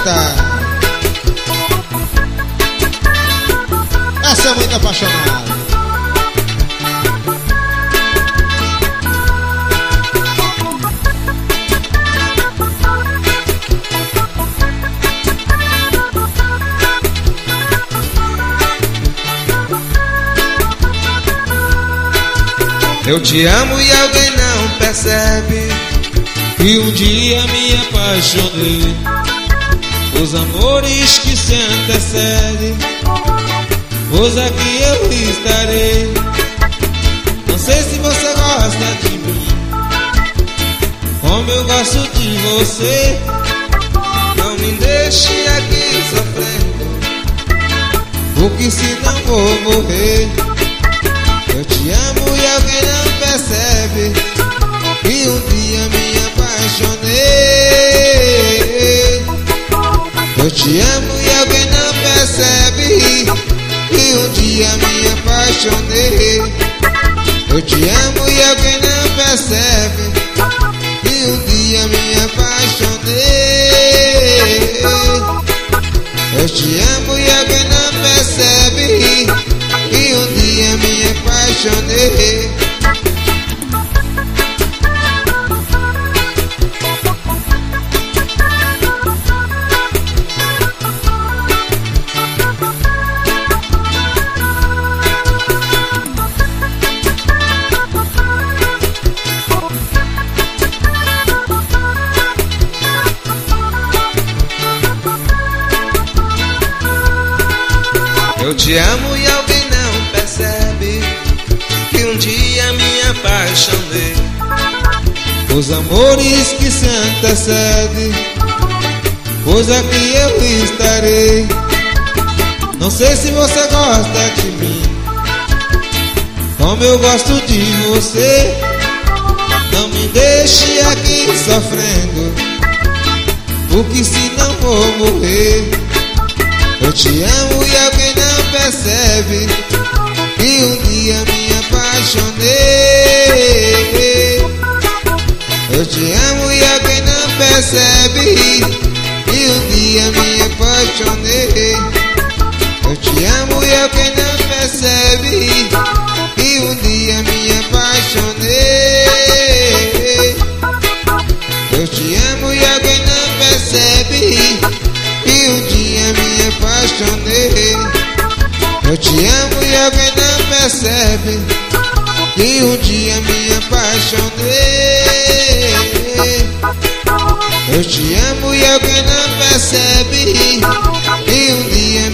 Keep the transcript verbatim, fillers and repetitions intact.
Eita! Essa é muito apaixonada. Eu te amo e alguém não percebe que um dia me apaixonei. Os amores que se antecedem, pois aqui eu estarei. Não sei se você gosta de mim como eu gosto de você. Não me deixe aqui sofrendo, porque senão vou morrer. Eu te amo e alguém não percebe que um dia me apaixonei. Eu te amo e alguém não percebe que um dia me apaixonei. Eu te amo e alguém não percebe que um dia me apaixonei. Eu te amo e alguém não percebe que um dia me apaixonei. Eu te amo e alguém não percebe que um dia me apaixonei. Os amores que se antecedem, pois aqui eu estarei. Não sei se você gosta de mim como eu gosto de você. Não me deixe aqui sofrendo, porque senão vou morrer. Eu te amo e alguém não percebe que um dia me apaixonei. Eu te amo e alguém não percebe que um dia me apaixonei. Eu te amo e alguém não percebe que um dia me apaixonei. Eu te amo e alguém não percebe que um dia me apaixonei. Eu te amo e alguém não percebe que um dia me apaixonei. Eu te amo e alguém não percebe que um dia